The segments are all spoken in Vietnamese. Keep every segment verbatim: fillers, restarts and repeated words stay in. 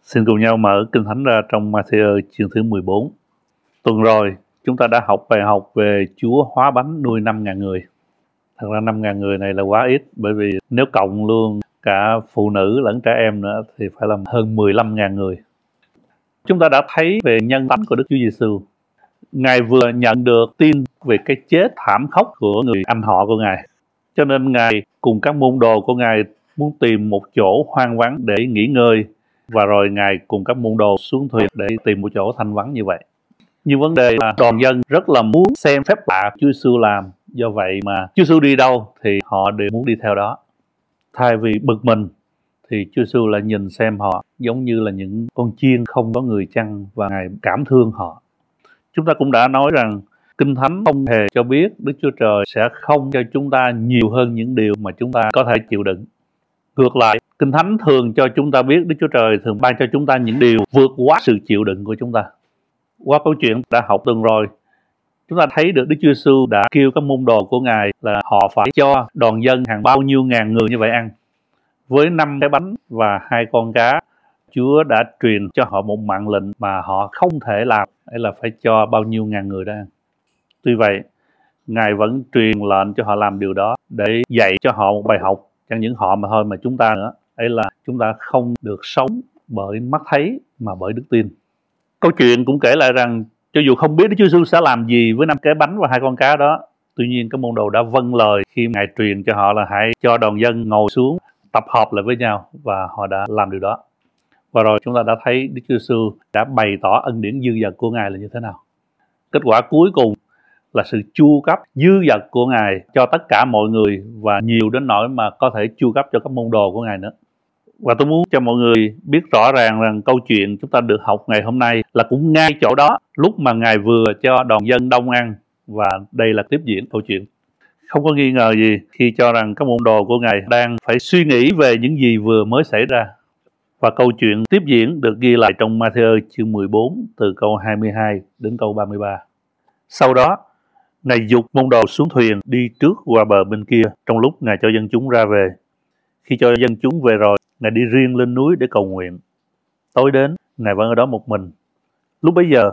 Xin cùng nhau mở Kinh Thánh ra trong Ma-thi-ơ chương thứ mười bốn. Tuần rồi, chúng ta đã học bài học về Chúa hóa bánh nuôi năm ngàn người. Thật ra năm ngàn người này là quá ít, bởi vì nếu cộng luôn cả phụ nữ lẫn trẻ em nữa thì phải là hơn mười lăm ngàn người. Chúng ta đã thấy về nhân tánh của Đức Chúa Giêsu. Ngài vừa nhận được tin về cái chết thảm khốc của người anh họ của Ngài, cho nên Ngài cùng các môn đồ của Ngài muốn tìm một chỗ hoang vắng để nghỉ ngơi, và rồi Ngài cùng các môn đồ xuống thuyền để tìm một chỗ thanh vắng như vậy. Nhưng vấn đề là đoàn dân rất là muốn xem phép lạ Chúa Giêsu làm, do vậy mà Chúa Giêsu đi đâu thì họ đều muốn đi theo đó. Thay vì bực mình thì Chúa Giêsu lại nhìn xem họ giống như là những con chiên không có người chăn, và Ngài cảm thương họ. Chúng ta cũng đã nói rằng Kinh Thánh không hề cho biết Đức Chúa Trời sẽ không cho chúng ta nhiều hơn những điều mà chúng ta có thể chịu đựng. Ngược lại, Kinh Thánh thường cho chúng ta biết Đức Chúa Trời thường ban cho chúng ta những điều vượt quá sự chịu đựng của chúng ta. Qua câu chuyện đã học tuần rồi, chúng ta thấy được Đức Chúa Giêsu đã kêu các môn đồ của Ngài là họ phải cho đoàn dân hàng bao nhiêu ngàn người như vậy ăn. Với năm cái bánh và hai con cá, Chúa đã truyền cho họ một mạng lệnh mà họ không thể làm, hay là phải cho bao nhiêu ngàn người đó ăn. Tuy vậy, Ngài vẫn truyền lệnh cho họ làm điều đó để dạy cho họ một bài học, chẳng những họ mà thôi mà chúng ta nữa. Ấy là chúng ta không được sống bởi mắt thấy mà bởi đức tin. Câu chuyện cũng kể lại rằng cho dù không biết Đức Chúa Giêsu sẽ làm gì với năm cái bánh và hai con cá đó, tuy nhiên các môn đồ đã vâng lời khi Ngài truyền cho họ là hãy cho đoàn dân ngồi xuống tập hợp lại với nhau, và họ đã làm điều đó. Và rồi chúng ta đã thấy Đức Chúa Giêsu đã bày tỏ ân điển dư dật của Ngài là như thế nào. Kết quả cuối cùng là sự chu cấp dư dật của Ngài cho tất cả mọi người, và nhiều đến nỗi mà có thể chu cấp cho các môn đồ của Ngài nữa. Và tôi muốn cho mọi người biết rõ ràng rằng câu chuyện chúng ta được học ngày hôm nay là cũng ngay chỗ đó, lúc mà Ngài vừa cho đoàn dân đông ăn, và đây là tiếp diễn câu chuyện. Không có nghi ngờ gì khi cho rằng các môn đồ của Ngài đang phải suy nghĩ về những gì vừa mới xảy ra. Và câu chuyện tiếp diễn được ghi lại trong Ma-thi-ơ chương mười bốn từ câu hai mươi hai đến câu ba mươi ba. Sau đó, Ngài giục môn đồ xuống thuyền đi trước qua bờ bên kia, trong lúc Ngài cho dân chúng ra về. Khi cho dân chúng về rồi, Ngài đi riêng lên núi để cầu nguyện. Tối đến, Ngài vẫn ở đó một mình. Lúc bấy giờ,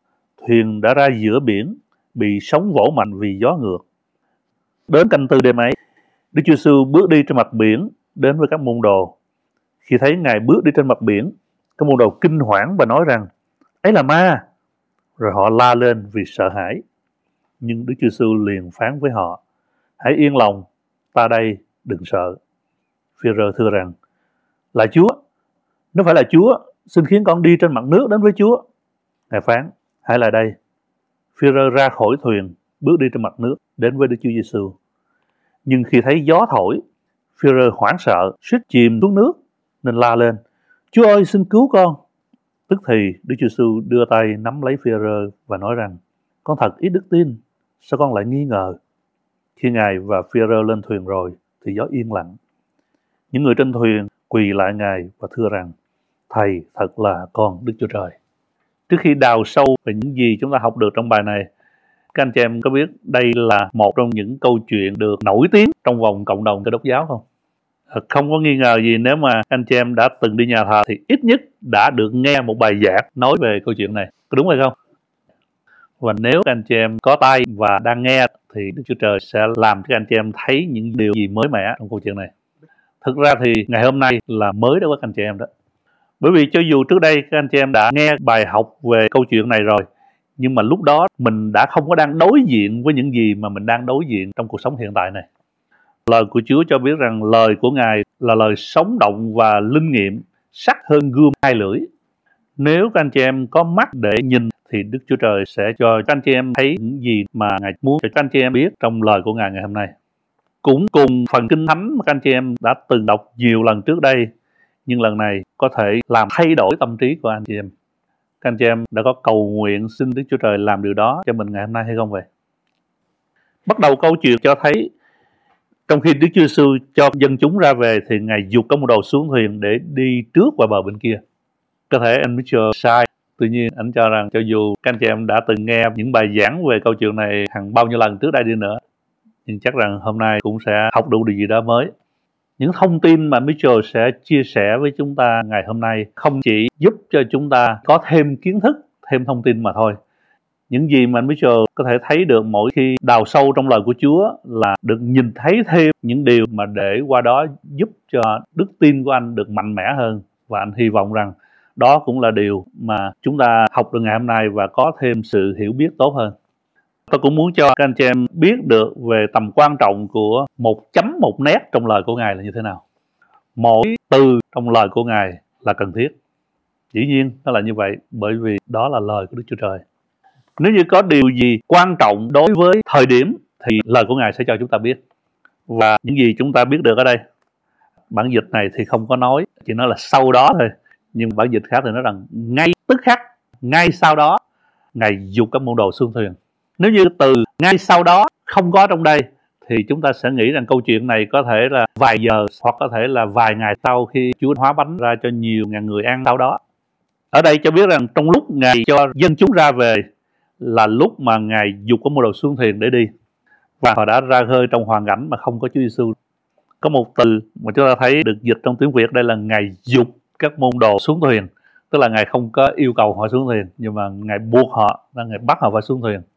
thuyền đã ra giữa biển, bị sóng vỗ mạnh vì gió ngược. Đến canh tư đêm ấy, Đức Chúa Giêsu bước đi trên mặt biển đến với các môn đồ. Khi thấy Ngài bước đi trên mặt biển, các môn đồ kinh hoảng và nói rằng: "Ấy là ma!" Rồi họ la lên vì sợ hãi. Nhưng Đức Chúa Giêsu liền phán với họ: "Hãy yên lòng, ta đây, đừng sợ." Phi-rơ thưa rằng: "Là Chúa, nếu phải là Chúa, xin khiến con đi trên mặt nước đến với Chúa." Ngài phán: "Hãy lại đây." Phi-rơ ra khỏi thuyền, bước đi trên mặt nước đến với Đức Chúa Giêsu. Nhưng khi thấy gió thổi, Phi-rơ hoảng sợ, suýt chìm xuống nước, nên la lên: "Chúa ơi, xin cứu con!" Tức thì Đức Chúa Giêsu đưa tay nắm lấy Phi-rơ và nói rằng: "Con thật ít đức tin, sao con lại nghi ngờ?" Khi Ngài và Phi-rơ lên thuyền rồi thì gió yên lặng. Những người trên thuyền quỳ lại Ngài và thưa rằng: "Thầy thật là con Đức Chúa Trời." Trước khi đào sâu về những gì chúng ta học được trong bài này, các anh chị em có biết đây là một trong những câu chuyện được nổi tiếng trong vòng cộng đồng Cơ Đốc giáo không? Không có nghi ngờ gì, nếu mà anh chị em đã từng đi nhà thờ thì ít nhất đã được nghe một bài giảng nói về câu chuyện này, có đúng hay không? Và nếu các anh chị em có tai và đang nghe thì Đức Chúa Trời sẽ làm cho các anh chị em thấy những điều gì mới mẻ trong câu chuyện này. Thực ra thì ngày hôm nay là mới đối với các anh chị em đó. Bởi vì cho dù trước đây các anh chị em đã nghe bài học về câu chuyện này rồi, nhưng mà lúc đó mình đã không có đang đối diện với những gì mà mình đang đối diện trong cuộc sống hiện tại này. Lời của Chúa cho biết rằng lời của Ngài là lời sống động và linh nghiệm, sắc hơn gươm hai lưỡi. Nếu các anh chị em có mắt để nhìn thì Đức Chúa Trời sẽ cho các anh chị em thấy những gì mà Ngài muốn cho các anh chị em biết trong lời của Ngài ngày hôm nay. Cũng cùng phần Kinh Thánh mà các anh chị em đã từng đọc nhiều lần trước đây, nhưng lần này có thể làm thay đổi tâm trí của anh chị em. Các anh chị em đã có cầu nguyện xin Đức Chúa Trời làm điều đó cho mình ngày hôm nay hay không vậy? Bắt đầu câu chuyện cho thấy trong khi Đức Chúa Giêsu cho dân chúng ra về thì Ngài giục các môn đồ xuống thuyền để đi trước qua bờ bên kia. Có thể anh Mitchell sai, tuy nhiên anh cho rằng cho dù các anh chị em đã từng nghe những bài giảng về câu chuyện này hàng bao nhiêu lần trước đây đi nữa, nhưng chắc rằng hôm nay cũng sẽ học được điều gì đó mới. Những thông tin mà Mitchell sẽ chia sẻ với chúng ta ngày hôm nay không chỉ giúp cho chúng ta có thêm kiến thức, thêm thông tin mà thôi. Những gì mà Mitchell có thể thấy được mỗi khi đào sâu trong lời của Chúa là được nhìn thấy thêm những điều mà để qua đó giúp cho đức tin của anh được mạnh mẽ hơn. Và anh hy vọng rằng đó cũng là điều mà chúng ta học được ngày hôm nay và có thêm sự hiểu biết tốt hơn. Tôi cũng muốn cho các anh chị em biết được về tầm quan trọng của một chấm một nét trong lời của Ngài là như thế nào. Mỗi từ trong lời của Ngài là cần thiết. Dĩ nhiên nó là như vậy bởi vì đó là lời của Đức Chúa Trời. Nếu như có điều gì quan trọng đối với thời điểm thì lời của Ngài sẽ cho chúng ta biết. Và những gì chúng ta biết được ở đây, bản dịch này thì không có nói, chỉ nói là sau đó thôi. Nhưng bản dịch khác thì nói rằng ngay tức khắc, ngay sau đó, Ngài giục các môn đồ xuống thuyền. Nếu như từ ngay sau đó không có trong đây thì chúng ta sẽ nghĩ rằng câu chuyện này có thể là vài giờ hoặc có thể là vài ngày sau khi Chúa hóa bánh ra cho nhiều ngàn người ăn sau đó. Ở đây cho biết rằng trong lúc Ngài cho dân chúng ra về là lúc mà Ngài giục các môn đồ xuống thuyền để đi. Và họ đã ra khơi trong hoàn cảnh mà không có Chúa Giêsu. Có một từ mà chúng ta thấy được dịch trong tiếng Việt đây là Ngài giục các môn đồ xuống thuyền. Tức là Ngài không có yêu cầu họ xuống thuyền, nhưng mà Ngài buộc họ, Ngài bắt họ phải xuống thuyền.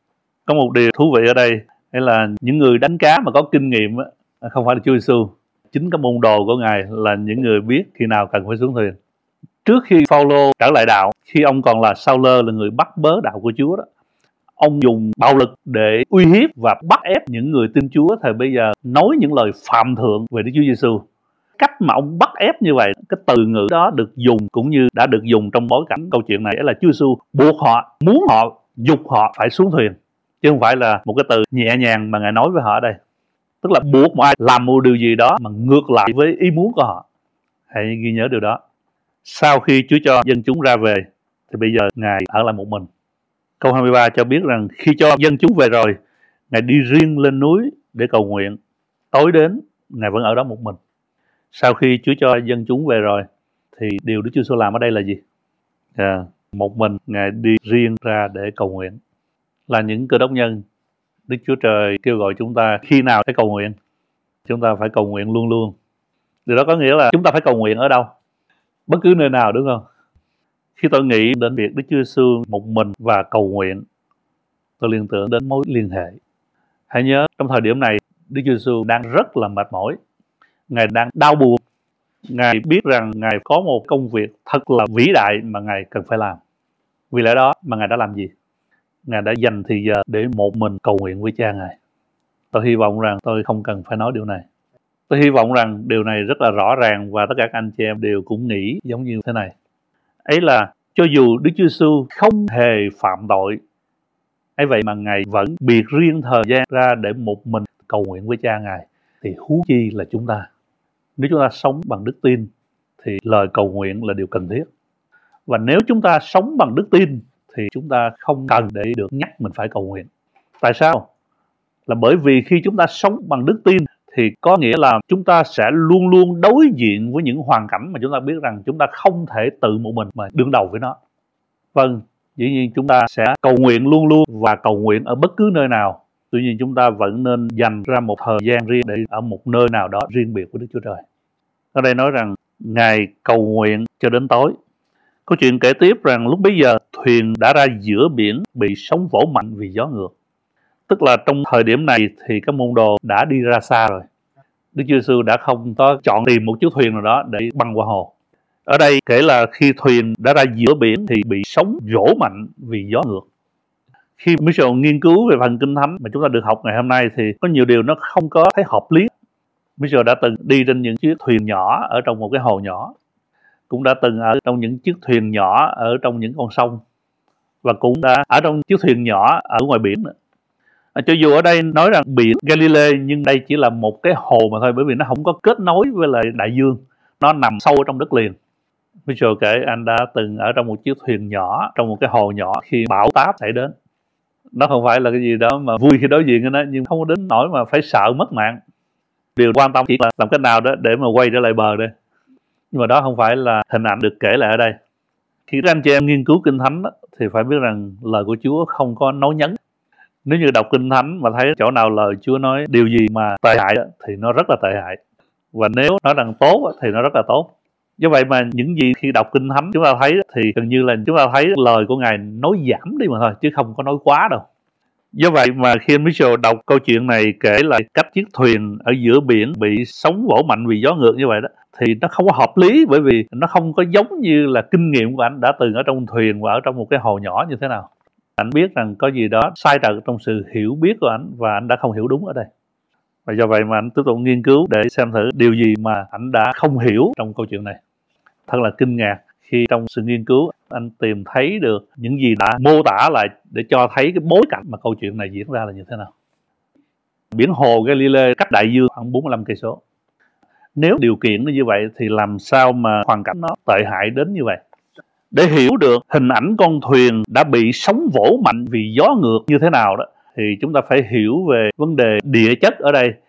Có một điều thú vị ở đây, đây là những người đánh cá mà có kinh nghiệm không phải là Chúa Giêsu. Chính các môn đồ của Ngài là những người biết khi nào cần phải xuống thuyền. Trước khi Phao-lô trở lại đạo, khi ông còn là Sao-lơ, là người bắt bớ đạo của Chúa đó, ông dùng bạo lực để uy hiếp và bắt ép những người tin Chúa thời bây giờ nói những lời phạm thượng về Đức Chúa Giêsu. Cách mà ông bắt ép như vậy, cái từ ngữ đó được dùng cũng như đã được dùng trong bối cảnh câu chuyện này là Chúa Giêsu buộc họ, muốn họ, giục họ phải xuống thuyền, chứ không phải là một cái từ nhẹ nhàng mà Ngài nói với họ ở đây. Tức là buộc một ai làm một điều gì đó mà ngược lại với ý muốn của họ. Hãy ghi nhớ điều đó. Sau khi Chúa cho dân chúng ra về thì bây giờ Ngài ở lại một mình. Câu hai mươi ba cho biết rằng khi cho dân chúng về rồi, Ngài đi riêng lên núi để cầu nguyện. Tối đến, Ngài vẫn ở đó một mình. Sau khi Chúa cho dân chúng về rồi thì điều Đức Chúa Giêsu làm ở đây là gì? À, một mình Ngài đi riêng ra để cầu nguyện. Là những Cơ Đốc nhân, Đức Chúa Trời kêu gọi chúng ta khi nào phải cầu nguyện? Chúng ta phải cầu nguyện luôn luôn. Điều đó có nghĩa là chúng ta phải cầu nguyện ở đâu? Bất cứ nơi nào, đúng không? Khi tôi nghĩ đến việc Đức Chúa Giêsu một mình và cầu nguyện, tôi liên tưởng đến mối liên hệ. Hãy nhớ, trong thời điểm này, Đức Chúa Giêsu đang rất là mệt mỏi. Ngài đang đau buồn. Ngài biết rằng Ngài có một công việc thật là vĩ đại mà Ngài cần phải làm. Vì lẽ đó mà Ngài đã làm gì? Ngài đã dành thời giờ để một mình cầu nguyện với Cha Ngài. Tôi hy vọng rằng tôi không cần phải nói điều này. Tôi hy vọng rằng điều này rất là rõ ràng và tất cả các anh chị em đều cũng nghĩ giống như thế này. Ấy là cho dù Đức Chúa Giêsu không hề phạm tội, ấy vậy mà Ngài vẫn biệt riêng thời gian ra để một mình cầu nguyện với Cha Ngài, thì huống chi là chúng ta. Nếu chúng ta sống bằng đức tin thì lời cầu nguyện là điều cần thiết. Và nếu chúng ta sống bằng đức tin thì chúng ta không cần để được nhắc mình phải cầu nguyện. Tại sao? Là bởi vì khi chúng ta sống bằng đức tin thì có nghĩa là chúng ta sẽ luôn luôn đối diện với những hoàn cảnh mà chúng ta biết rằng chúng ta không thể tự một mình mà đương đầu với nó. Vâng, dĩ nhiên chúng ta sẽ cầu nguyện luôn luôn và cầu nguyện ở bất cứ nơi nào. Tuy nhiên chúng ta vẫn nên dành ra một thời gian riêng để ở một nơi nào đó riêng biệt với Đức Chúa Trời. Ở đây nói rằng Ngài cầu nguyện cho đến tối. Câu chuyện kể tiếp rằng lúc bấy giờ thuyền đã ra giữa biển bị sóng vỗ mạnh vì gió ngược. Tức là trong thời điểm này thì các môn đồ đã đi ra xa rồi. Đức Chúa Giêsu đã không có chọn tìm một chiếc thuyền nào đó để băng qua hồ. Ở đây kể là khi thuyền đã ra giữa biển thì bị sóng vỗ mạnh vì gió ngược. Khi Mitchell nghiên cứu về phần Kinh Thánh mà chúng ta được học ngày hôm nay thì có nhiều điều nó không có thấy hợp lý. Mitchell đã từng đi trên những chiếc thuyền nhỏ ở trong một cái hồ nhỏ. Cũng đã từng ở trong những chiếc thuyền nhỏ ở trong những con sông. Và cũng đã ở trong chiếc thuyền nhỏ ở ngoài biển nữa. À, cho dù ở đây nói rằng biển Galilee nhưng đây chỉ là một cái hồ mà thôi, bởi vì nó không có kết nối với lại đại dương. Nó nằm sâu trong đất liền. Mitchell kể anh đã từng ở trong một chiếc thuyền nhỏ, trong một cái hồ nhỏ khi bão táp xảy đến. Nó không phải là cái gì đó mà vui khi đối diện với nó, nhưng không có đến nỗi mà phải sợ mất mạng. Điều quan tâm chỉ là làm cách nào đó để mà quay trở lại bờ đây. Nhưng mà đó không phải là hình ảnh được kể lại ở đây. Khi các anh chị em nghiên cứu Kinh Thánh đó, thì phải biết rằng lời của Chúa không có nói nhấn. Nếu như đọc Kinh Thánh mà thấy chỗ nào lời Chúa nói điều gì mà tệ hại đó, thì nó rất là tệ hại. Và nếu nói rằng tốt thì nó rất là tốt. Do vậy mà những gì khi đọc Kinh Thánh chúng ta thấy thì gần như là chúng ta thấy lời của Ngài nói giảm đi mà thôi, chứ không có nói quá đâu. Do vậy mà khi anh Mitchell đọc câu chuyện này kể lại cách chiếc thuyền ở giữa biển bị sóng vỗ mạnh vì gió ngược như vậy đó, thì nó không có hợp lý, bởi vì nó không có giống như là kinh nghiệm của anh đã từng ở trong thuyền và ở trong một cái hồ nhỏ như thế nào. Anh biết rằng có gì đó sai trật trong sự hiểu biết của anh và anh đã không hiểu đúng ở đây. Và do vậy mà anh tiếp tục nghiên cứu để xem thử điều gì mà anh đã không hiểu trong câu chuyện này. Thật là kinh ngạc khi trong sự nghiên cứu anh tìm thấy được những gì đã mô tả lại để cho thấy cái bối cảnh mà câu chuyện này diễn ra là như thế nào. Biển hồ Galilee cách đại dương khoảng bốn mươi lăm cây số. Nếu điều kiện nó như vậy thì làm sao mà hoàn cảnh nó tệ hại đến như vậy? Để hiểu được hình ảnh con thuyền đã bị sóng vỗ mạnh vì gió ngược như thế nào đó, thì chúng ta phải hiểu về vấn đề địa chất ở đây.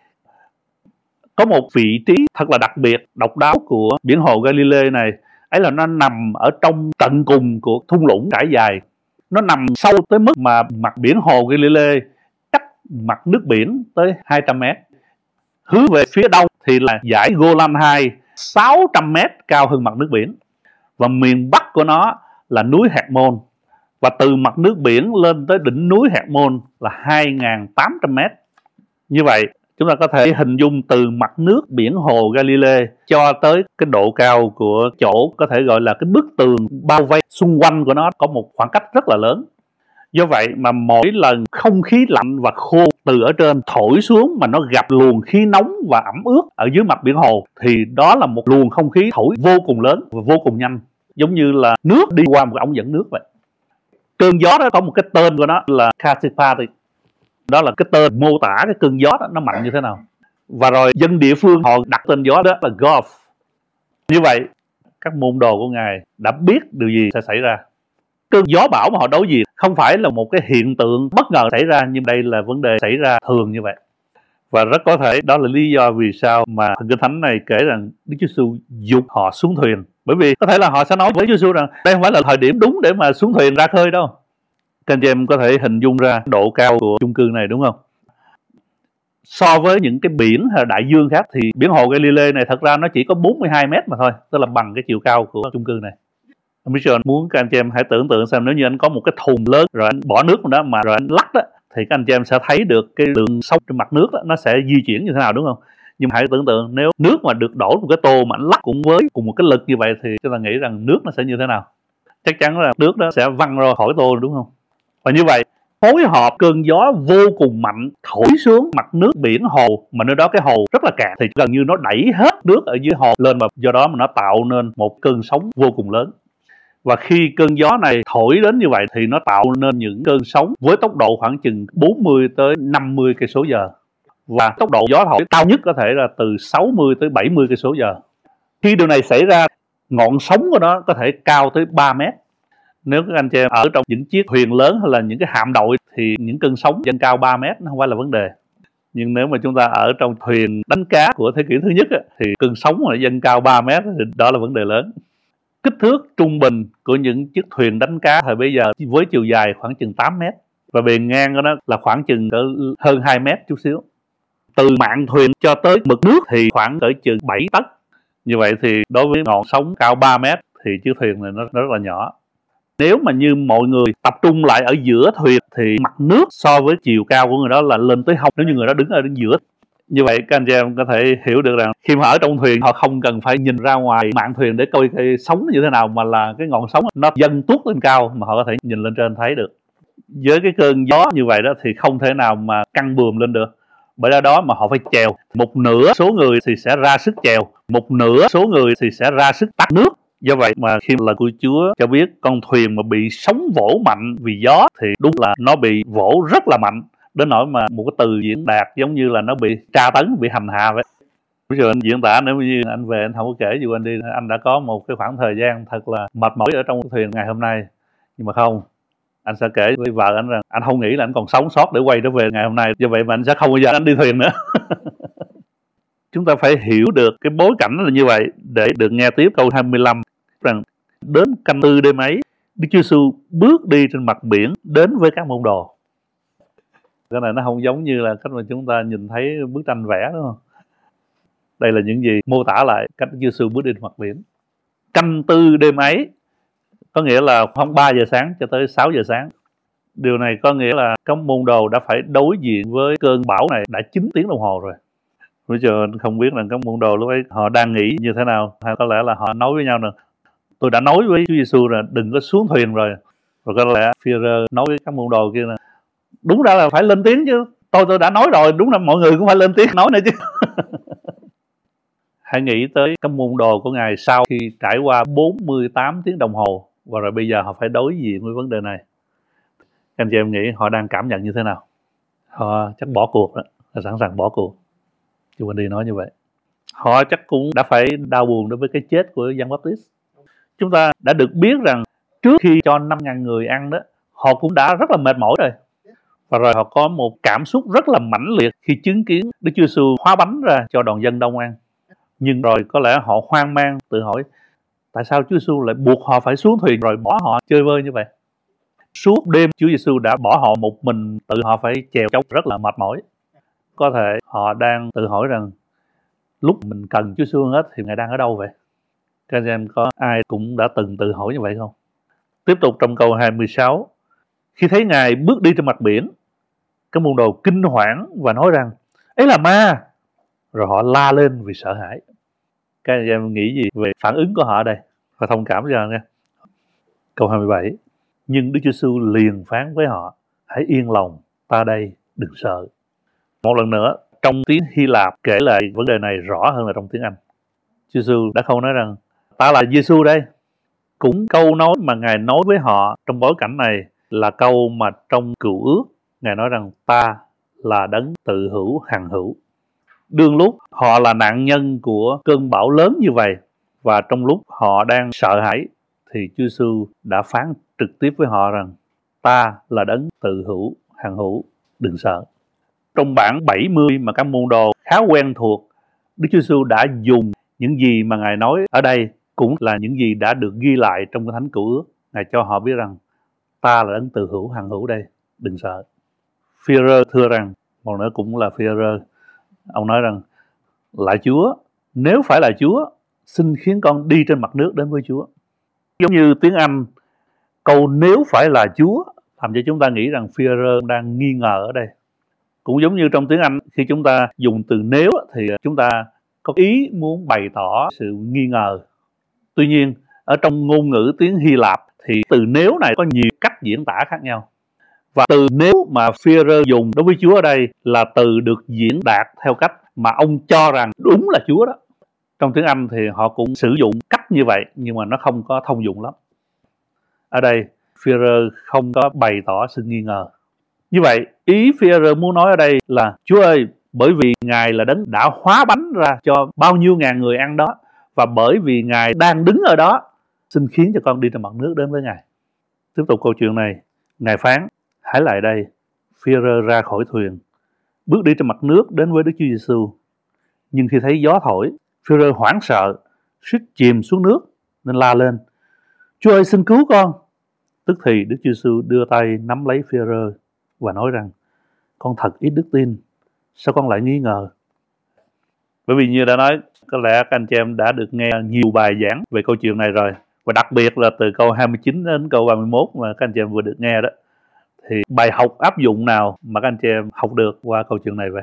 Có một vị trí thật là đặc biệt, độc đáo của biển hồ Galilee này, ấy là nó nằm ở trong tận cùng của thung lũng trải dài. Nó nằm sâu tới mức mà mặt biển hồ Galilee cách mặt nước biển tới hai trăm mét. Hướng về phía đông thì là dải Golan hai, sáu trăm mét cao hơn mặt nước biển. Và miền bắc của nó là núi Hermon. Và từ mặt nước biển lên tới đỉnh núi Hermon là hai nghìn tám trăm mét. Như vậy, chúng ta có thể hình dung từ mặt nước biển hồ Galilee cho tới cái độ cao của chỗ có thể gọi là cái bức tường bao vây xung quanh của nó có một khoảng cách rất là lớn. Do vậy mà mỗi lần không khí lạnh và khô từ ở trên thổi xuống mà nó gặp luồng khí nóng và ẩm ướt ở dưới mặt biển hồ, thì đó là một luồng không khí thổi vô cùng lớn và vô cùng nhanh, giống như là nước đi qua một ống dẫn nước vậy. Cơn gió đó có một cái tên của nó là Kasipati. Đó là cái tên mô tả cái cơn gió đó nó mạnh như thế nào. Và rồi dân địa phương họ đặt tên gió đó là Gulf. Như vậy các môn đồ của Ngài đã biết điều gì sẽ xảy ra. Cơn gió bão mà họ đối diện không phải là một cái hiện tượng bất ngờ xảy ra, nhưng đây là vấn đề xảy ra thường như vậy. Và rất có thể đó là lý do vì sao mà Kinh Thánh này kể rằng Đức Chúa Giêsu giục họ xuống thuyền. Bởi vì có thể là họ sẽ nói với Chúa Giêsu rằng đây không phải là thời điểm đúng để mà xuống thuyền ra khơi đâu. Các anh chị em có thể hình dung ra độ cao của chung cư này đúng không? So với những cái biển hay đại dương khác thì biển hồ Galilee này thật ra nó chỉ có bốn mươi hai mét mà thôi, tức là bằng cái chiều cao của chung cư này. Mission muốn các anh chị em hãy tưởng tượng xem nếu như anh có một cái thùng lớn rồi anh bỏ nước vào đó mà rồi anh lắc đó, thì các anh chị em sẽ thấy được cái lượng sóng trên mặt nước đó, nó sẽ di chuyển như thế nào đúng không? Nhưng hãy tưởng tượng nếu nước mà được đổ một cái tô mà anh lắc cũng với cùng một cái lực như vậy thì chúng ta nghĩ rằng nước nó sẽ như thế nào? Chắc chắn là nước đó sẽ văng ra khỏi tô đúng không? Và như vậy phối hợp cơn gió vô cùng mạnh thổi xuống mặt nước biển hồ, mà nơi đó cái hồ rất là cạn, thì gần như nó đẩy hết nước ở dưới hồ lên, và do đó mà nó tạo nên một cơn sóng vô cùng lớn. Và khi cơn gió này thổi đến như vậy thì nó tạo nên những cơn sóng với tốc độ khoảng chừng bốn mươi tới năm mươi cây số giờ, và tốc độ gió thổi cao nhất có thể là từ sáu mươi tới bảy mươi cây số giờ. Khi điều này xảy ra, ngọn sóng của nó có thể cao tới ba mét. Nếu các anh chị em ở trong những chiếc thuyền lớn hay là những cái hạm đội thì những cơn sóng dâng cao ba mét nó không phải là vấn đề. Nhưng nếu mà chúng ta ở trong thuyền đánh cá của thế kỷ thứ nhất thì cơn sóng mà dâng cao ba mét thì đó là vấn đề lớn. Kích thước trung bình của những chiếc thuyền đánh cá thời bây giờ với chiều dài khoảng chừng tám mét và bề ngang của nó là khoảng chừng hơn hai mét chút xíu. Từ mạn thuyền cho tới mực nước thì khoảng cỡ chừng bảy tấc. Như vậy thì đối với ngọn sóng cao ba mét thì chiếc thuyền này nó rất là nhỏ. Nếu mà như mọi người tập trung lại ở giữa thuyền thì mặt nước so với chiều cao của người đó là lên tới hông, nếu như người đó đứng ở giữa. Như vậy các anh chị em có thể hiểu được rằng khi mà ở trong thuyền họ không cần phải nhìn ra ngoài mạn thuyền để coi cái sóng như thế nào, mà là cái ngọn sóng nó dâng tuốt lên cao mà họ có thể nhìn lên trên thấy được. Với cái cơn gió như vậy đó thì không thể nào mà căng buồm lên được, bởi do đó mà họ phải chèo. Một nửa số người thì sẽ ra sức chèo, một nửa số người thì sẽ ra sức tắt nước. Do vậy mà khi lời của Chúa cho biết con thuyền mà bị sóng vỗ mạnh vì gió thì đúng là nó bị vỗ rất là mạnh, đến nỗi mà một cái từ diễn đạt giống như là nó bị tra tấn, bị hành hạ vậy. Bây giờ anh diễn tả nếu như anh về anh không có kể gì anh đi, anh đã có một cái khoảng thời gian thật là mệt mỏi ở trong cái thuyền ngày hôm nay. Nhưng mà không, anh sẽ kể với vợ anh rằng anh không nghĩ là anh còn sống sót để quay trở về ngày hôm nay, do vậy mà anh sẽ không bao giờ anh đi thuyền nữa. Chúng ta phải hiểu được cái bối cảnh là như vậy để được nghe tiếp câu hai mươi lăm rằng đến canh tư đêm ấy, Đức Chúa Giêsu bước đi trên mặt biển đến với các môn đồ. Cái này nó không giống như là cách mà chúng ta nhìn thấy bức tranh vẽ đúng không? Đây là những gì mô tả lại cách Chúa Giêsu bước đi trên mặt biển. Canh tư đêm ấy, có nghĩa là khoảng ba giờ sáng cho tới sáu giờ sáng. Điều này có nghĩa là các môn đồ đã phải đối diện với cơn bão này đã chín tiếng đồng hồ rồi. Bây giờ không biết là các môn đồ lúc ấy họ đang nghĩ như thế nào, hay có lẽ là họ nói với nhau rằng tôi đã nói với Chúa Giêsu là đừng có xuống thuyền rồi. Rồi có lẽ Phi-e-rơ nói với các môn đồ kia là đúng ra là phải lên tiếng chứ. Tôi tôi đã nói rồi, đúng là mọi người cũng phải lên tiếng nói nữa chứ. Hãy nghĩ tới các môn đồ của Ngài sau khi trải qua bốn mươi tám tiếng đồng hồ và rồi bây giờ họ phải đối diện với vấn đề này. Các anh chị em nghĩ họ đang cảm nhận như thế nào? Họ chắc bỏ cuộc đó, là sẵn sàng bỏ cuộc. Chú Wendy nói như vậy. Họ chắc cũng đã phải đau buồn đối với cái chết của Giăng Baptist. Chúng ta đã được biết rằng trước khi cho năm ngàn người ăn đó, họ cũng đã rất là mệt mỏi rồi. Và rồi họ có một cảm xúc rất là mãnh liệt khi chứng kiến Đức Chúa Giêsu hóa bánh ra cho đoàn dân đông ăn. Nhưng rồi có lẽ họ hoang mang tự hỏi tại sao Chúa Giêsu lại buộc họ phải xuống thuyền rồi bỏ họ chơi vơi như vậy. Suốt đêm Chúa Giêsu đã bỏ họ một mình, tự họ phải chèo chống rất là mệt mỏi. Có thể họ đang tự hỏi rằng lúc mình cần Chúa Giêsu hết thì Ngài đang ở đâu vậy? Các anh em có ai cũng đã từng tự hỏi như vậy không? Tiếp tục trong câu hai mươi sáu. Khi thấy Ngài bước đi trên mặt biển, các môn đồ kinh hoảng và nói rằng ấy là ma. Rồi họ la lên vì sợ hãi. Các anh em nghĩ gì về phản ứng của họ ở đây? Và thông cảm cho nha. Câu hai mươi bảy. Nhưng Đức Chúa Giêsu liền phán với họ, hãy yên lòng, ta đây, đừng sợ. Một lần nữa, trong tiếng Hy Lạp kể lại vấn đề này rõ hơn là trong tiếng Anh. Chúa Giêsu đã không nói rằng ta là Giêsu đây. Cũng câu nói mà Ngài nói với họ trong bối cảnh này là câu mà trong Cựu Ước Ngài nói rằng ta là đấng tự hữu hằng hữu. Đương lúc họ là nạn nhân của cơn bão lớn như vậy và trong lúc họ đang sợ hãi thì Chúa Giêsu đã phán trực tiếp với họ rằng ta là đấng tự hữu hằng hữu, đừng sợ. Trong bản bảy mươi mà các môn đồ khá quen thuộc, Đức Chúa Giêsu đã dùng những gì mà Ngài nói ở đây cũng là những gì đã được ghi lại trong cái Thánh Cựu Ước. Ngài cho họ biết rằng ta là đấng tự hữu hằng hữu đây, đừng sợ. Phi-e-rơ thưa rằng, một nữa cũng là Phi-e-rơ, ông nói rằng lạy Chúa, nếu phải là Chúa, xin khiến con đi trên mặt nước đến với Chúa. Giống như tiếng Anh, câu nếu phải là Chúa làm cho chúng ta nghĩ rằng Phi-e-rơ đang nghi ngờ ở đây. Cũng giống như trong tiếng Anh, khi chúng ta dùng từ nếu thì chúng ta có ý muốn bày tỏ sự nghi ngờ. Tuy nhiên, ở trong ngôn ngữ tiếng Hy Lạp thì từ nếu này có nhiều cách diễn tả khác nhau. Và từ nếu mà Phi-e-rơ dùng đối với Chúa ở đây là từ được diễn đạt theo cách mà ông cho rằng đúng là Chúa đó. Trong tiếng Anh thì họ cũng sử dụng cách như vậy nhưng mà nó không có thông dụng lắm. Ở đây Phi-e-rơ không có bày tỏ sự nghi ngờ. Như vậy ý Phi-e-rơ muốn nói ở đây là Chúa ơi, bởi vì Ngài là đấng đã hóa bánh ra cho bao nhiêu ngàn người ăn đó, và bởi vì Ngài đang đứng ở đó, xin khiến cho con đi trên mặt nước đến với Ngài. Tiếp tục câu chuyện này, Ngài phán hãy lại đây. Phi-e-rơ ra khỏi thuyền, bước đi trên mặt nước đến với Đức Chúa Giêsu. Nhưng khi thấy gió thổi, Phi-e-rơ hoảng sợ, suýt chìm xuống nước nên la lên, Chúa ơi, xin cứu con. Tức thì Đức Chúa Giêsu đưa tay nắm lấy Phi-e-rơ và nói rằng con thật ít đức tin, sao con lại nghi ngờ? Bởi vì như đã nói, có lẽ các anh chị em đã được nghe nhiều bài giảng về câu chuyện này rồi, và đặc biệt là từ câu hai mươi chín đến câu ba mươi mốt mà các anh chị em vừa được nghe đó, thì bài học áp dụng nào mà các anh chị em học được qua câu chuyện này vậy?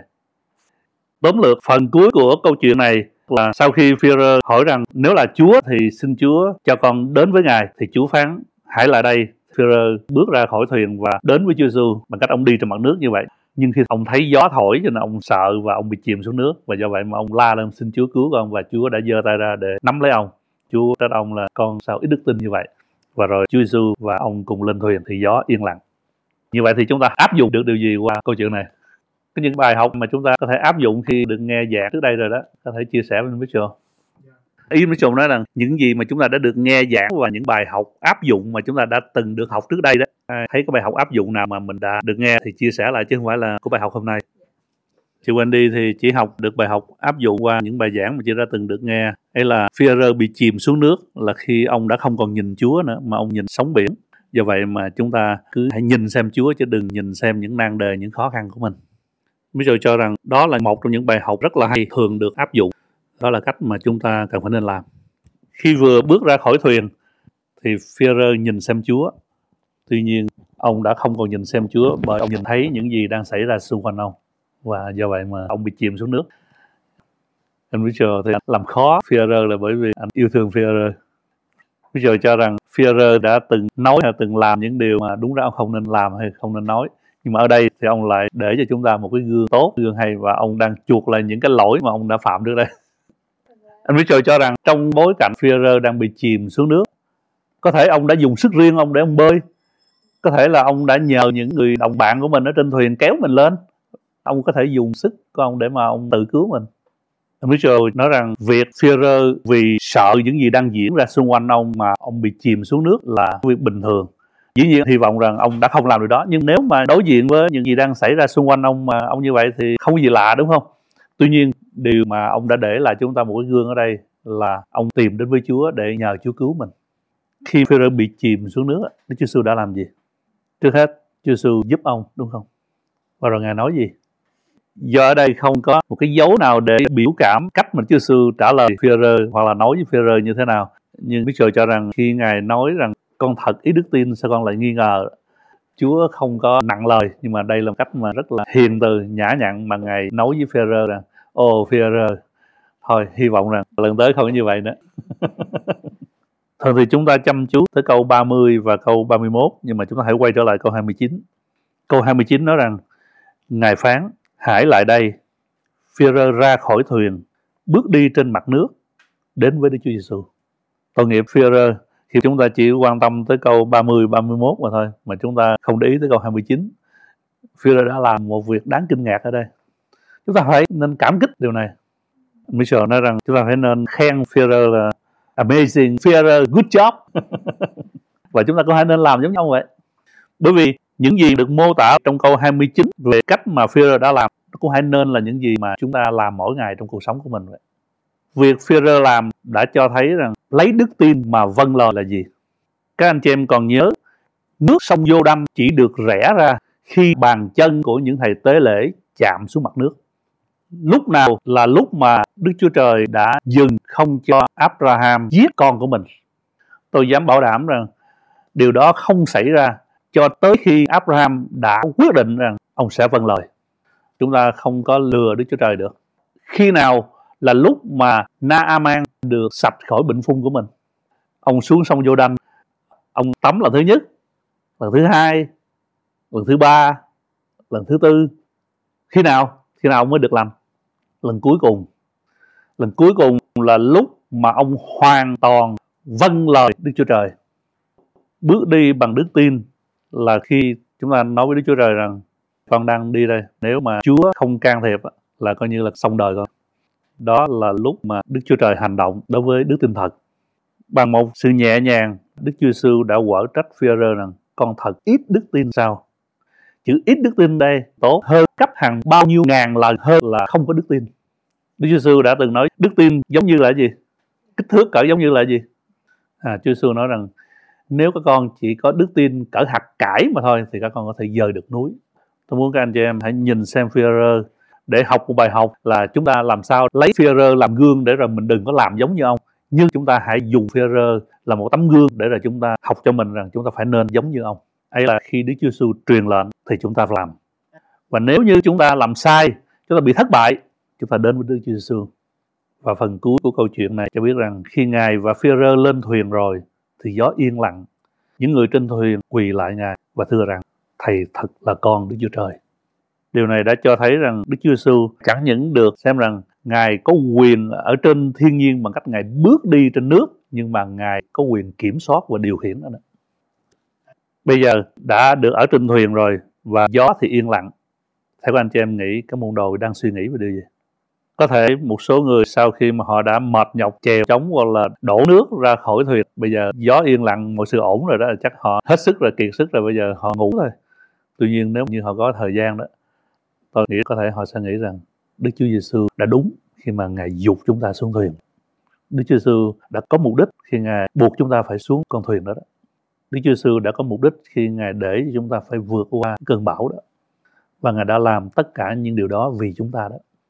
Tóm lược phần cuối của câu chuyện này là sau khi Phi-e-rơ hỏi rằng nếu là Chúa thì xin Chúa cho con đến với Ngài, thì Chúa phán hãy lại đây. Phi-e-rơ bước ra khỏi thuyền và đến với Chúa Giêsu bằng cách ông đi trên mặt nước như vậy. Nhưng khi ông thấy gió thổi cho nên ông sợ và ông bị chìm xuống nước, và do vậy mà ông la lên xin Chúa cứu con, và Chúa đã giơ tay ra để nắm lấy ông. Chúa trách ông là con sao ít đức tin như vậy. Và rồi Chúa Giêsu và ông cùng lên thuyền thì gió yên lặng. Như vậy thì chúng ta áp dụng được điều gì qua câu chuyện này? Có những bài học mà chúng ta có thể áp dụng khi được nghe giảng trước đây rồi đó, có thể chia sẻ với Mitchell. Ý Mitchell nói rằng những gì mà chúng ta đã được nghe giảng và những bài học áp dụng mà chúng ta đã từng được học trước đây đó, thấy có bài học áp dụng nào mà mình đã được nghe thì chia sẻ lại, chứ không phải là của bài học hôm nay. Chị Wendy thì chỉ học được bài học áp dụng qua những bài giảng mà chị đã từng được nghe. Ấy là Phi-e-rơ bị chìm xuống nước là khi ông đã không còn nhìn Chúa nữa mà ông nhìn sóng biển. Do vậy mà chúng ta cứ hãy nhìn xem Chúa chứ đừng nhìn xem những nan đề, những khó khăn của mình. Mitchell cho rằng đó là một trong những bài học rất là hay thường được áp dụng. Đó là cách mà chúng ta cần phải nên làm. Khi vừa bước ra khỏi thuyền thì Phi-e-rơ nhìn xem Chúa. Tuy nhiên ông đã không còn nhìn xem Chúa, bởi ông nhìn thấy những gì đang xảy ra xung quanh ông, và do vậy mà ông bị chìm xuống nước. Anh Richard thì làm khó Phi-e-rơ là bởi vì anh yêu thương Phi-e-rơ. Richard cho rằng Phi-e-rơ đã từng nói hay từng làm những điều mà đúng ra ông không nên làm hay không nên nói. Nhưng mà ở đây thì ông lại để cho chúng ta một cái gương tốt, gương hay, và ông đang chuộc lại những cái lỗi mà ông đã phạm trước đây. Anh Richard cho rằng trong bối cảnh Phi-e-rơ đang bị chìm xuống nước, có thể ông đã dùng sức riêng ông để ông bơi. Có thể là ông đã nhờ những người đồng bạn của mình ở trên thuyền kéo mình lên. Ông có thể dùng sức của ông để mà ông tự cứu mình. Anh Richard nói rằng việc Phi-e-rơ vì sợ những gì đang diễn ra xung quanh ông mà ông bị chìm xuống nước là việc bình thường. Dĩ nhiên hy vọng rằng ông đã không làm điều đó, nhưng nếu mà đối diện với những gì đang xảy ra xung quanh ông mà ông như vậy thì không có gì lạ, đúng không? Tuy nhiên điều mà ông đã để lại chúng ta một cái gương ở đây là ông tìm đến với Chúa để nhờ Chúa cứu mình. Khi Phi-e-rơ bị chìm xuống nước, Đức Chúa Giêsu đã làm gì? Trước hết, Chúa Giêsu giúp ông, đúng không? Và rồi Ngài nói gì? Do ở đây không có một cái dấu nào để biểu cảm cách mà Chúa Giêsu trả lời Phi-e-rơ hoặc là nói với Phi-e-rơ như thế nào. Nhưng Đức Chúa cho rằng khi Ngài nói rằng con thật ít đức tin sao con lại nghi ngờ, Chúa không có nặng lời, nhưng mà đây là một cách mà rất là hiền từ, nhã nhặn mà Ngài nói với Phi-e-rơ rằng: Ồ Phi-e-rơ, thôi hy vọng rằng lần tới không có như vậy nữa. Thường thì chúng ta chăm chú tới câu ba mươi và câu ba mươi mốt, nhưng mà chúng ta hãy quay trở lại câu hai mươi chín. Câu hai mươi chín nói rằng: Ngài phán: hãy lại đây. Phi-e-rơ ra khỏi thuyền, bước đi trên mặt nước, đến với Đức Chúa Giêsu. Tội nghiệp Phi-e-rơ khi chúng ta chỉ quan tâm tới câu ba mươi, ba mươi mốt mà thôi, mà chúng ta không để ý tới câu hai mươi chín. Phi-e-rơ đã làm một việc đáng kinh ngạc ở đây. Chúng ta phải nên cảm kích điều này. Michel nói rằng chúng ta phải nên khen Phi-e-rơ là amazing, Phi-e-rơ, good job. Và chúng ta có thể nên làm giống nhau vậy. Bởi vì những gì được mô tả trong câu hai mươi chín về cách mà Phi-e-rơ đã làm, nó cũng hãy nên là những gì mà chúng ta làm mỗi ngày trong cuộc sống của mình vậy. Việc Phi-e-rơ làm đã cho thấy rằng lấy đức tin mà vâng lời là gì. Các anh chị em còn nhớ, nước sông Giô-đanh chỉ được rẽ ra khi bàn chân của những thầy tế lễ chạm xuống mặt nước. Lúc nào là lúc mà Đức Chúa Trời đã dừng không cho Abraham giết con của mình? Tôi dám bảo đảm rằng điều đó không xảy ra cho tới khi Abraham đã quyết định rằng ông sẽ vâng lời. Chúng ta không có lừa Đức Chúa Trời được. Khi nào là lúc mà Na-a-man được sạch khỏi bệnh phung của mình? Ông xuống sông Giô-đanh, ông tắm lần thứ nhất, lần thứ hai, lần thứ ba, lần thứ tư. Khi nào? Khi nào ông mới được làm? Lần cuối cùng. Lần cuối cùng là lúc mà ông hoàn toàn vâng lời Đức Chúa Trời. Bước đi bằng đức tin là khi chúng ta nói với Đức Chúa Trời rằng con đang đi đây, nếu mà Chúa không can thiệp là coi như là xong đời con. Đó là lúc mà Đức Chúa Trời hành động đối với đức tin thật. Bằng một sự nhẹ nhàng, Đức Chúa Giêsu đã quở trách Phi-e-rơ rằng con thật ít đức tin sao? Chữ ít đức tin đây tốt hơn gấp hàng bao nhiêu ngàn lần hơn là không có đức tin. Đức Chúa Giêsu đã từng nói đức tin giống như là gì? Kích thước cỡ giống như là gì? À, Chúa Giêsu nói rằng nếu các con chỉ có đức tin cỡ hạt cải mà thôi thì các con có thể dời được núi. Tôi muốn các anh chị em hãy nhìn xem Phi-e-rơ để học một bài học là chúng ta làm sao lấy Phi-e-rơ làm gương để rồi mình đừng có làm giống như ông. Nhưng chúng ta hãy dùng Phi-e-rơ là một tấm gương để rồi chúng ta học cho mình rằng chúng ta phải nên giống như ông. Ấy là khi Đức Chúa Giêsu truyền lệnh thì chúng ta làm. Và nếu như chúng ta làm sai, chúng ta bị thất bại, chúng ta đến với Đức Chúa Giêsu. Và phần cuối của câu chuyện này cho biết rằng khi Ngài và Phi-e-rơ lên thuyền rồi thì gió yên lặng. Những người trên thuyền quỳ lại Ngài và thưa rằng Thầy thật là con Đức Chúa Trời. Điều này đã cho thấy rằng Đức Chúa Giêsu chẳng những được xem rằng Ngài có quyền ở trên thiên nhiên bằng cách Ngài bước đi trên nước, nhưng mà Ngài có quyền kiểm soát và điều khiển đó. Bây giờ đã được ở trên thuyền rồi và gió thì yên lặng. Theo các anh chị em nghĩ các môn đồ đang suy nghĩ về điều gì? Có thể một số người sau khi mà họ đã mệt nhọc chèo chống hoặc là đổ nước ra khỏi thuyền, bây giờ gió yên lặng, mọi sự ổn rồi đó, chắc họ hết sức rồi, kiệt sức rồi, bây giờ họ ngủ rồi. Tuy nhiên nếu như họ có thời gian đó, tôi nghĩ có thể họ sẽ nghĩ rằng Đức Chúa Giêsu đã đúng khi mà Ngài giục chúng ta xuống thuyền. Đức Chúa Giêsu đã có mục đích khi Ngài buộc chúng ta phải xuống con thuyền đó, đó. Đức Chúa Giêsu đã có mục đích khi Ngài để cho chúng ta phải vượt qua cơn bão đó. Và Ngài đã làm tất cả những điều đó vì chúng ta đó.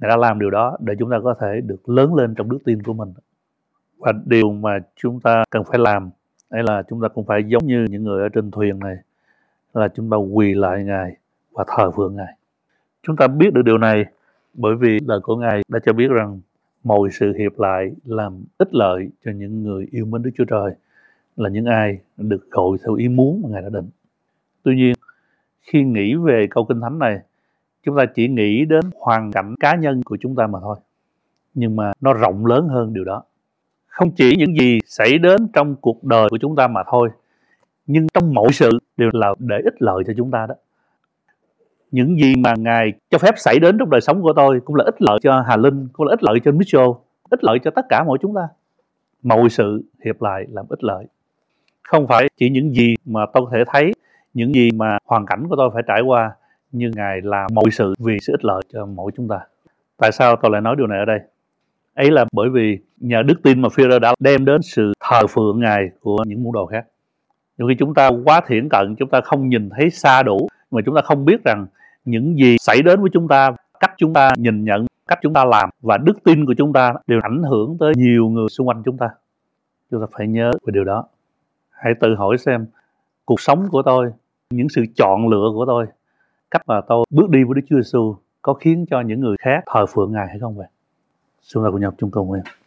Ngài đã làm điều đó để chúng ta có thể được lớn lên trong đức tin của mình. Và điều mà chúng ta cần phải làm ấy là chúng ta cũng phải giống như những người ở trên thuyền này, là chúng ta quỳ lại Ngài và thờ phượng Ngài. Chúng ta biết được điều này bởi vì lời của Ngài đã cho biết rằng mọi sự hiệp lại làm ích lợi cho những người yêu mến Đức Chúa Trời, là những ai được gọi theo ý muốn mà Ngài đã định. Tuy nhiên, khi nghĩ về câu Kinh Thánh này, chúng ta chỉ nghĩ đến hoàn cảnh cá nhân của chúng ta mà thôi. Nhưng mà nó rộng lớn hơn điều đó. Không chỉ những gì xảy đến trong cuộc đời của chúng ta mà thôi, nhưng trong mọi sự đều là để ích lợi cho chúng ta đó. Những gì mà Ngài cho phép xảy đến trong đời sống của tôi cũng là ích lợi cho Hà Linh, cũng là ích lợi cho Mitchell, ích lợi cho tất cả mọi chúng ta. Mọi sự hiệp lại làm ích lợi. Không phải chỉ những gì mà tôi có thể thấy, những gì mà hoàn cảnh của tôi phải trải qua, nhưng Ngài làm mọi sự vì sự ích lợi cho mỗi chúng ta. Tại sao tôi lại nói điều này ở đây? Ấy là bởi vì nhờ đức tin mà Phi-rơ đã đem đến sự thờ phượng Ngài của những môn đồ khác. Nhiều khi chúng ta quá thiển cận, chúng ta không nhìn thấy xa đủ, mà chúng ta không biết rằng những gì xảy đến với chúng ta, cách chúng ta nhìn nhận, cách chúng ta làm và đức tin của chúng ta đều ảnh hưởng tới nhiều người xung quanh chúng ta. Chúng ta phải nhớ về điều đó. Hãy tự hỏi xem cuộc sống của tôi, những sự chọn lựa của tôi, cách mà tôi bước đi với Đức Chúa Giêsu có khiến cho những người khác thờ phượng Ngài hay không vậy? Chúng ta cùng nhau chung cầu nguyện.